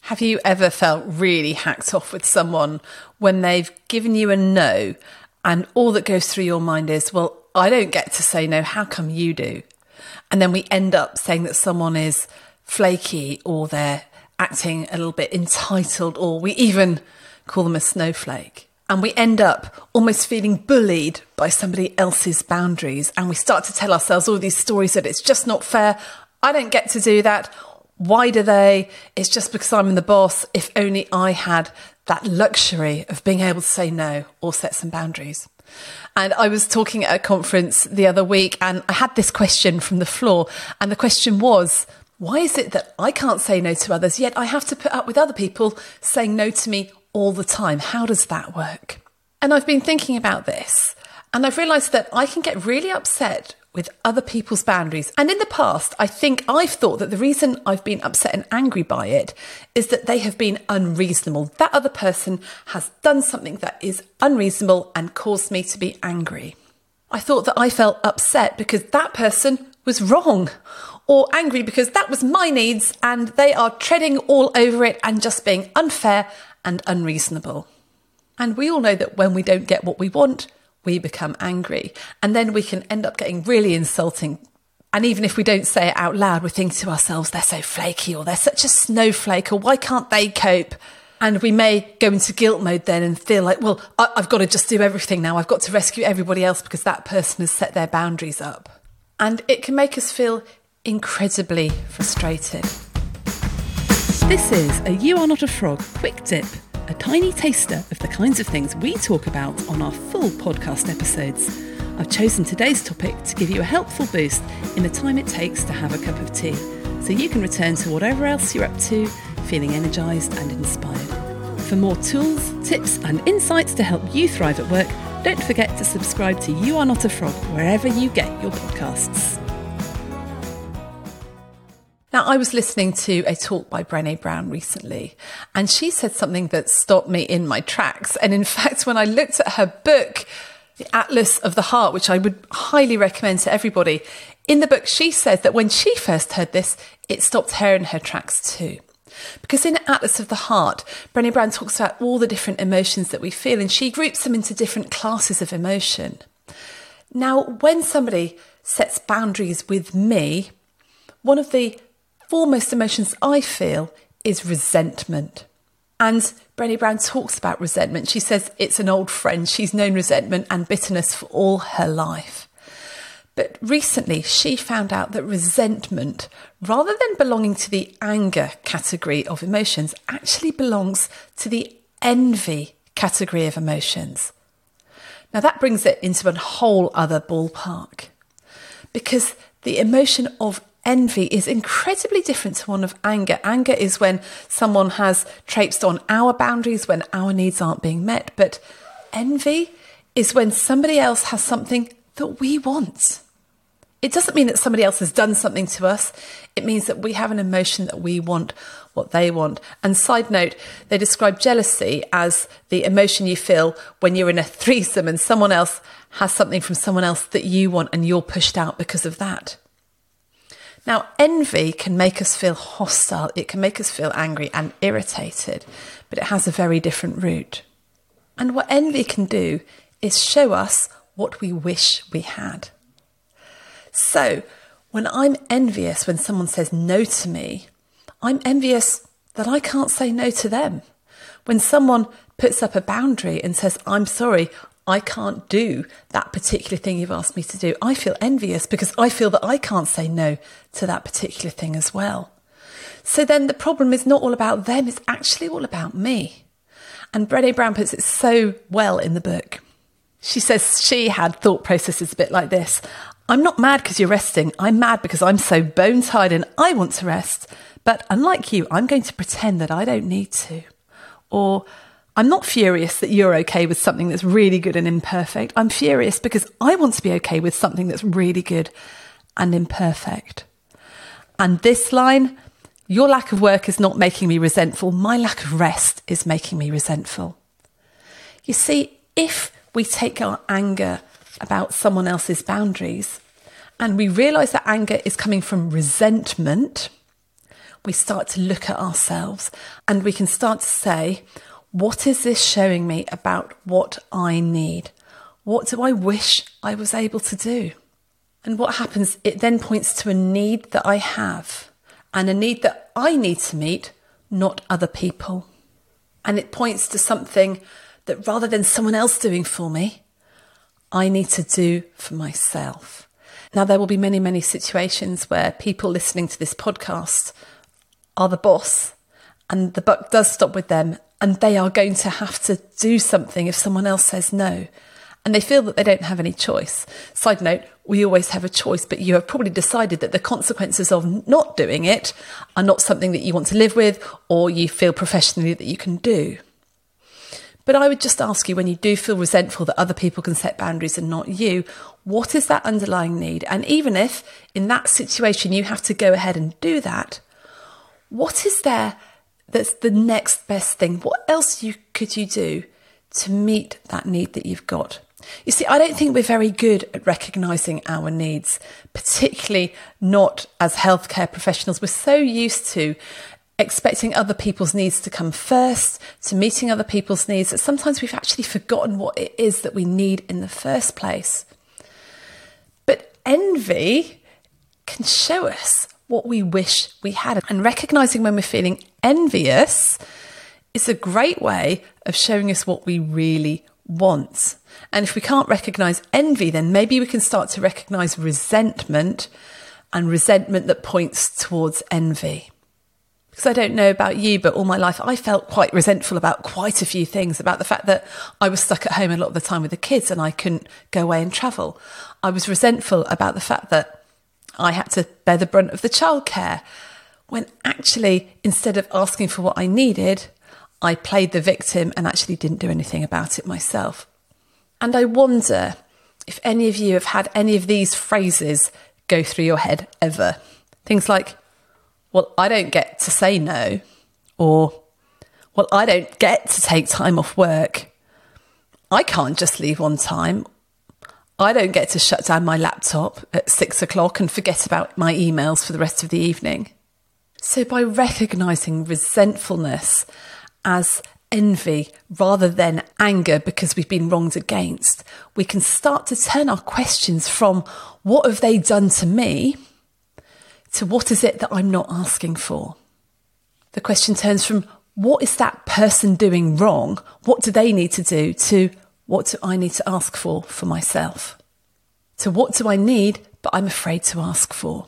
Have you ever felt really hacked off with someone when they've given you a no and all that goes through your mind is, well, I don't get to say no, how come you do? And then we end up saying that someone is flaky or they're acting a little bit entitled, or we even call them a snowflake. And we end up almost feeling bullied by somebody else's boundaries. And we start to tell ourselves all these stories that it's just not fair. I don't get to do that. Why do they? It's just because I'm the boss. If only I had that luxury of being able to say no or set some boundaries. And I was talking at a conference the other week and I had this question from the floor. And the question was, why is it that I can't say no to others, yet I have to put up with other people saying no to me all the time? How does that work? And I've been thinking about this and I've realised that I can get really upset with other people's boundaries. And in the past, I think I've thought that the reason I've been upset and angry by it is that they have been unreasonable. That other person has done something that is unreasonable and caused me to be angry. I thought that I felt upset because that person was wrong, or angry because that was my needs and they are treading all over it and just being unfair and unreasonable. And we all know that when we don't get what we want, we become angry, and then we can end up getting really insulting. And even if we don't say it out loud, we think to ourselves, they're so flaky, or they're such a snowflake, or why can't they cope? And we may go into guilt mode then and feel like, well, I've got to just do everything now. I've got to rescue everybody else because that person has set their boundaries up. And it can make us feel incredibly frustrated. This is a You Are Not a Frog quick dip, a tiny taster of the kinds of things we talk about on our full podcast episodes. I've chosen today's topic to give you a helpful boost in the time it takes to have a cup of tea, so you can return to whatever else you're up to, feeling energised and inspired. For more tools, tips and insights to help you thrive at work, don't forget to subscribe to You Are Not a Frog wherever you get your podcasts. Now, I was listening to a talk by Brené Brown recently, and she said something that stopped me in my tracks. And in fact, when I looked at her book, The Atlas of the Heart, which I would highly recommend to everybody, in the book, she said that when she first heard this, it stopped her in her tracks too. Because in Atlas of the Heart, Brené Brown talks about all the different emotions that we feel, and she groups them into different classes of emotion. Now, when somebody sets boundaries with me, one of the foremost emotions I feel is resentment. And Brené Brown talks about resentment. She says it's an old friend. She's known resentment and bitterness for all her life. But recently she found out that resentment, rather than belonging to the anger category of emotions, actually belongs to the envy category of emotions. Now that brings it into a whole other ballpark, because the emotion of envy is incredibly different to one of anger. Anger is when someone has traipsed on our boundaries, when our needs aren't being met. But envy is when somebody else has something that we want. It doesn't mean that somebody else has done something to us. It means that we have an emotion that we want what they want. And side note, they describe jealousy as the emotion you feel when you're in a threesome and someone else has something from someone else that you want and you're pushed out because of that. Now, envy can make us feel hostile. It can make us feel angry and irritated, but it has a very different root. And what envy can do is show us what we wish we had. So when I'm envious when someone says no to me, I'm envious that I can't say no to them. When someone puts up a boundary and says, I'm sorry, I can't do that particular thing you've asked me to do, I feel envious because I feel that I can't say no to that particular thing as well. So then the problem is not all about them, it's actually all about me. And Brené Brown puts it so well in the book. She says she had thought processes a bit like this. I'm not mad because you're resting. I'm mad because I'm so bone tired and I want to rest. But unlike you, I'm going to pretend that I don't need to. Or I'm not furious that you're okay with something that's really good and imperfect. I'm furious because I want to be okay with something that's really good and imperfect. And this line, your lack of work is not making me resentful. My lack of rest is making me resentful. You see, if we take our anger about someone else's boundaries and we realise that anger is coming from resentment, we start to look at ourselves and we can start to say, what is this showing me about what I need? What do I wish I was able to do? And what happens, it then points to a need that I have and a need that I need to meet, not other people. And it points to something that rather than someone else doing for me, I need to do for myself. Now, there will be many, many situations where people listening to this podcast are the boss and the buck does stop with them and they are going to have to do something if someone else says no. And they feel that they don't have any choice. Side note, we always have a choice, but you have probably decided that the consequences of not doing it are not something that you want to live with or you feel professionally that you can do. But I would just ask you, when you do feel resentful that other people can set boundaries and not you, what is that underlying need? And even if in that situation you have to go ahead and do that, what is there that's the next best thing? What else could you do to meet that need that you've got? You see, I don't think we're very good at recognising our needs, particularly not as healthcare professionals. We're so used to expecting other people's needs to come first, to meeting other people's needs, that sometimes we've actually forgotten what it is that we need in the first place. But envy can show us what we wish we had. And recognising when we're feeling envious is a great way of showing us what we really want. And if we can't recognise envy, then maybe we can start to recognise resentment, and resentment that points towards envy. Because I don't know about you, but all my life I felt quite resentful about quite a few things, about the fact that I was stuck at home a lot of the time with the kids and I couldn't go away and travel. I was resentful about the fact that I had to bear the brunt of the childcare, when actually, instead of asking for what I needed, I played the victim and actually didn't do anything about it myself. And I wonder if any of you have had any of these phrases go through your head ever. Things like, well, I don't get to say no, or, well, I don't get to take time off work. I can't just leave on time. I don't get to shut down my laptop at 6 o'clock and forget about my emails for the rest of the evening. So by recognising resentfulness as envy rather than anger because we've been wronged against, we can start to turn our questions from what have they done to me to what is it that I'm not asking for. The question turns from what is that person doing wrong, what do they need to do, to what do I need to ask for myself, to what do I need but I'm afraid to ask for.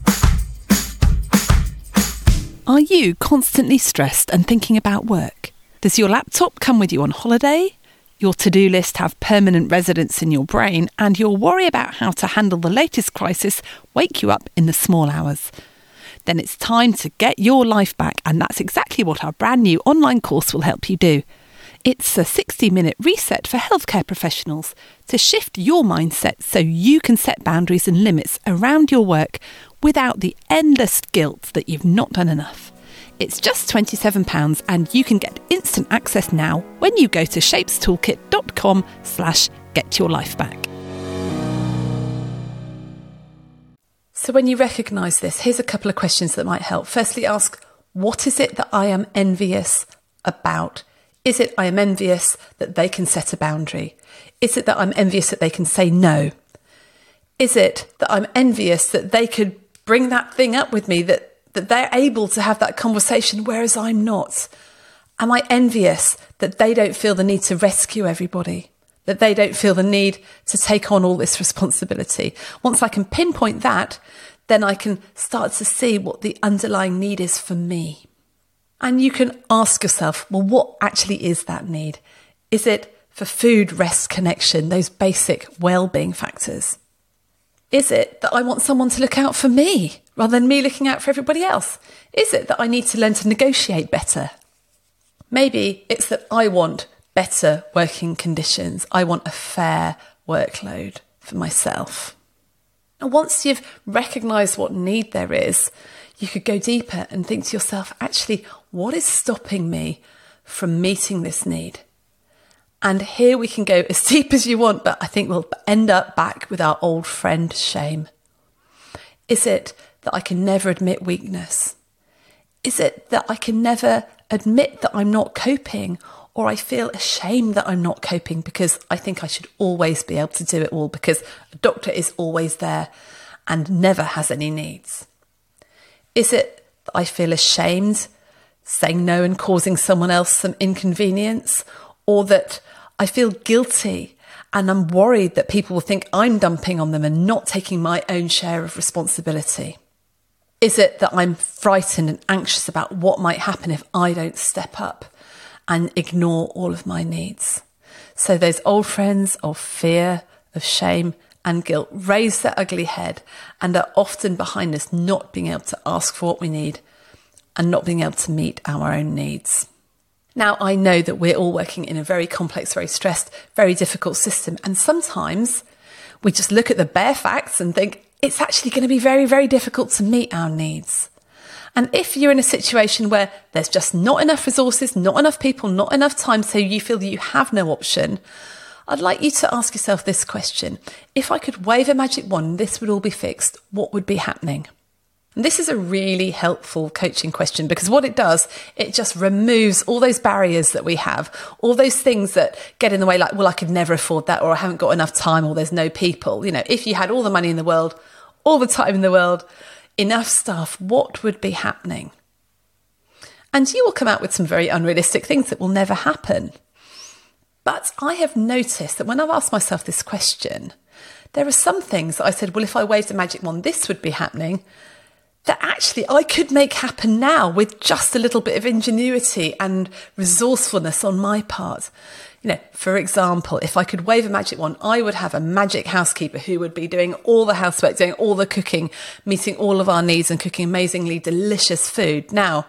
Are you constantly stressed and thinking about work? Does your laptop come with you on holiday? Your to-do list have permanent residence in your brain, and your worry about how to handle the latest crisis wake you up in the small hours? Then it's time to get your life back, and that's exactly what our brand new online course will help you do. It's a 60-minute reset for healthcare professionals to shift your mindset so you can set boundaries and limits around your work without the endless guilt that you've not done enough. It's just £27 and you can get instant access now when you go to shapestoolkit.com/getyourlifeback. So when you recognise this, here's a couple of questions that might help. Firstly, ask, what is it that I am envious about? Is it I am envious that they can set a boundary? Is it that I'm envious that they can say no? Is it that I'm envious that they could bring that thing up with me, that they're able to have that conversation, whereas I'm not? Am I envious that they don't feel the need to rescue everybody, that they don't feel the need to take on all this responsibility? Once I can pinpoint that, then I can start to see what the underlying need is for me. And you can ask yourself, well, what actually is that need? Is it for food, rest, connection, those basic well-being factors? Is it that I want someone to look out for me rather than me looking out for everybody else? Is it that I need to learn to negotiate better? Maybe it's that I want better working conditions. I want a fair workload for myself. And once you've recognised what need there is, you could go deeper and think to yourself, actually, what is stopping me from meeting this need? And here we can go as deep as you want, but I think we'll end up back with our old friend shame. Is it that I can never admit weakness? Is it that I can never admit that I'm not coping, or I feel ashamed that I'm not coping because I think I should always be able to do it all because a doctor is always there and never has any needs? Is it that I feel ashamed saying no and causing someone else some inconvenience, or that I feel guilty and I'm worried that people will think I'm dumping on them and not taking my own share of responsibility? Is it that I'm frightened and anxious about what might happen if I don't step up and ignore all of my needs? So those old friends of fear, of shame and guilt raise their ugly head and are often behind us not being able to ask for what we need and not being able to meet our own needs. Now, I know that we're all working in a very complex, very stressed, very difficult system. And sometimes we just look at the bare facts and think it's actually going to be very, very difficult to meet our needs. And if you're in a situation where there's just not enough resources, not enough people, not enough time, so you feel that you have no option, I'd like you to ask yourself this question. If I could wave a magic wand, this would all be fixed, what would be happening? And this is a really helpful coaching question, because what it does, it just removes all those barriers that we have, all those things that get in the way, like, well, I could never afford that, or I haven't got enough time, or there's no people. You know, if you had all the money in the world, all the time in the world, enough stuff, what would be happening? And you will come out with some very unrealistic things that will never happen. But I have noticed that when I've asked myself this question, there are some things that I said, well, if I waved a magic wand, this would be happening, that actually I could make happen now with just a little bit of ingenuity and resourcefulness on my part. You know, for example, if I could wave a magic wand, I would have a magic housekeeper who would be doing all the housework, doing all the cooking, meeting all of our needs and cooking amazingly delicious food. Now,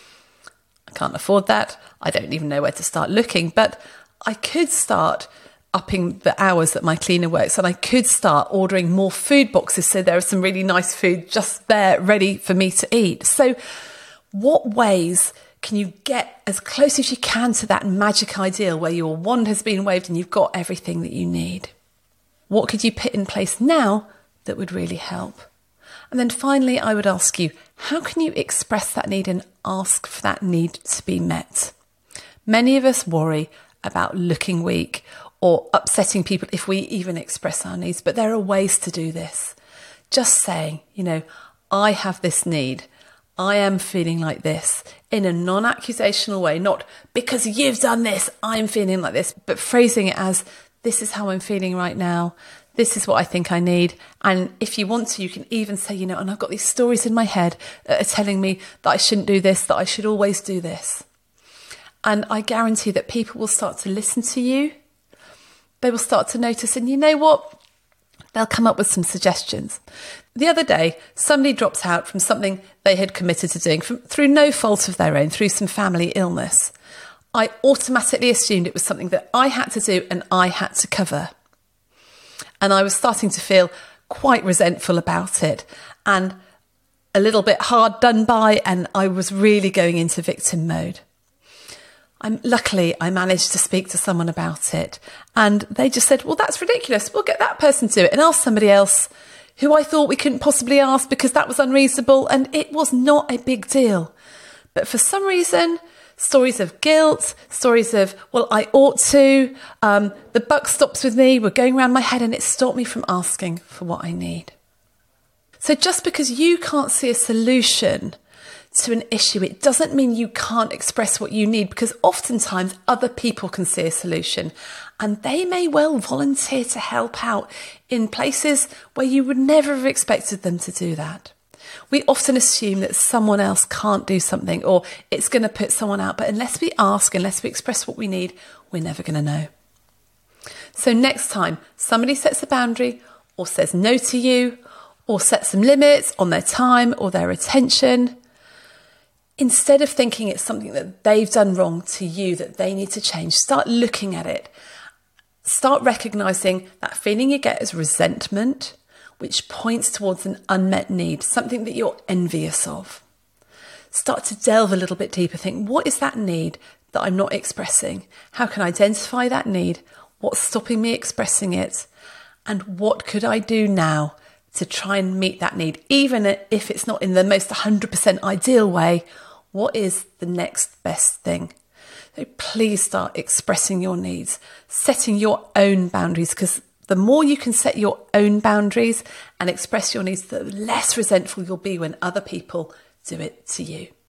I can't afford that. I don't even know where to start looking, but I could start upping the hours that my cleaner works, and I could start ordering more food boxes so there is some really nice food just there ready for me to eat. So what ways can you get as close as you can to that magic ideal where your wand has been waved and you've got everything that you need? What could you put in place now that would really help? And then finally, I would ask you, how can you express that need and ask for that need to be met? Many of us worry about looking weak or upsetting people if we even express our needs, but there are ways to do this. Just saying, you know, I have this need. I am feeling like this, in a non-accusational way, not because you've done this, I'm feeling like this, but phrasing it as, this is how I'm feeling right now. This is what I think I need. And if you want to, you can even say, you know, and I've got these stories in my head that are telling me that I shouldn't do this, that I should always do this. And I guarantee that people will start to listen to you. They will start to notice, and you know what? They'll come up with some suggestions. The other day, somebody dropped out from something they had committed to doing through no fault of their own, through some family illness. I automatically assumed it was something that I had to do and I had to cover. And I was starting to feel quite resentful about it and a little bit hard done by, and I was really going into victim mode. Luckily, I managed to speak to someone about it, and they just said, well, that's ridiculous. We'll get that person to do it and ask somebody else who I thought we couldn't possibly ask because that was unreasonable, and it was not a big deal. But for some reason, stories of guilt, stories of, well, I ought to, the buck stops with me, were going around my head, and it stopped me from asking for what I need. So just because you can't see a solution to an issue, it doesn't mean you can't express what you need, because oftentimes other people can see a solution and they may well volunteer to help out in places where you would never have expected them to do that. We often assume that someone else can't do something or it's going to put someone out, but unless we ask, unless we express what we need, we're never going to know. So next time somebody sets a boundary or says no to you or sets some limits on their time or their attention, instead of thinking it's something that they've done wrong to you that they need to change, start looking at it. Start recognising that feeling you get as resentment, which points towards an unmet need, something that you're envious of. Start to delve a little bit deeper. Think, what is that need that I'm not expressing? How can I identify that need? What's stopping me expressing it? And what could I do now to try and meet that need? Even if it's not in the most 100% ideal way, what is the next best thing? So please start expressing your needs, setting your own boundaries, because the more you can set your own boundaries and express your needs, the less resentful you'll be when other people do it to you.